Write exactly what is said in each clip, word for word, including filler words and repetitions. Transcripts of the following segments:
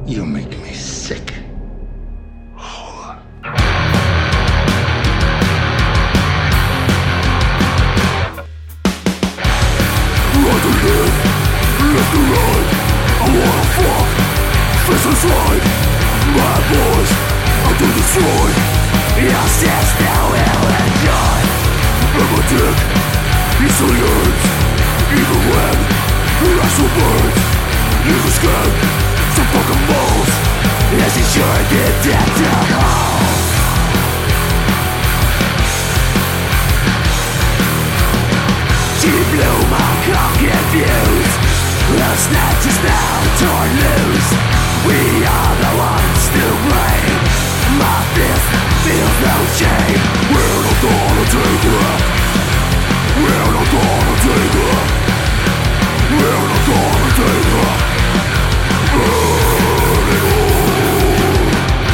You make me sick. Rather live, left to right. I wanna fuck, face aside. Bad boys, I do destroy. Your sister will enjoy. And my dick, he still yearns. Even when the asshole burns. You can scan some fucking balls. As he sure did that down hall. She blew my cock confused. The snatch is now torn loose. We are the ones to blame. My fist feels no shame. We're not gonna take it. We're not gonna take it. We're not gonna take it. Burn it all.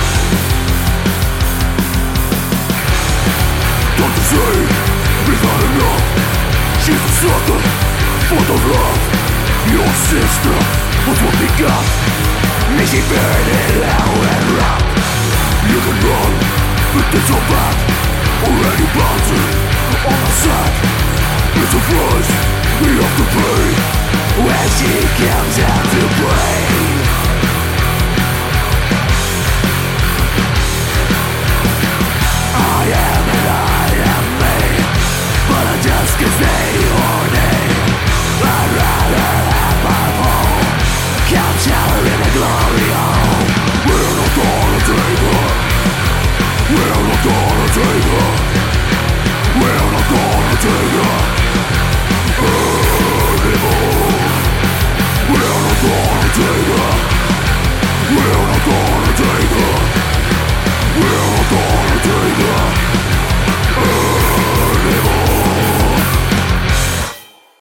Don't you say it's not enough? She's a sucker for the love. Your sister was what we got. May she burn it out and rock. You can run, but there's your back. Already bouncing on the sack. It's a price we have to pay when she comes out to play.